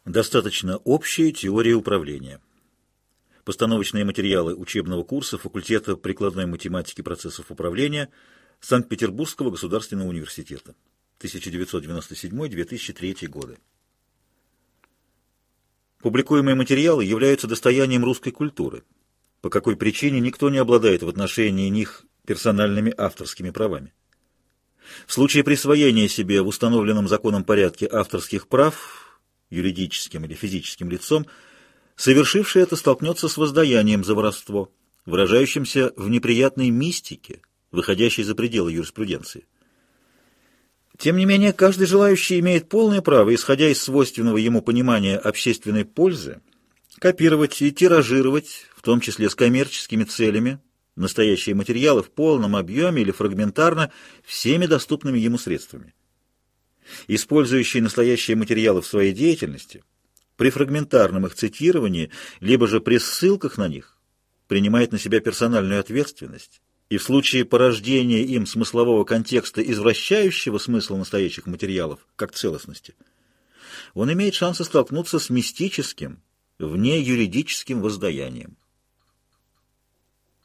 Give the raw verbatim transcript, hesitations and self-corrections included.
Достаточно общая теория управления. Постановочные материалы учебного курса факультета прикладной математики процессов управления Санкт-Петербургского государственного университета. тысяча девятьсот девяносто седьмой — две тысячи третий годы. Публикуемые материалы являются достоянием русской культуры, по какой причине никто не обладает в отношении них персональными авторскими правами. В случае присвоения себе в установленном законом порядке авторских прав юридическим или физическим лицом, совершивший это столкнется с воздаянием за воровство, выражающимся в неприятной мистике, выходящей за пределы юриспруденции. Тем не менее, каждый желающий имеет полное право, исходя из свойственного ему понимания общественной пользы, копировать и тиражировать, в том числе с коммерческими целями, настоящие материалы в полном объеме или фрагментарно всеми доступными ему средствами. Использующий настоящие материалы в своей деятельности, при фрагментарном их цитировании, либо же при ссылках на них, принимает на себя персональную ответственность, и в случае порождения им смыслового контекста, извращающего смысл настоящих материалов как целостности, он имеет шансы столкнуться с мистическим, вне юридическим воздаянием.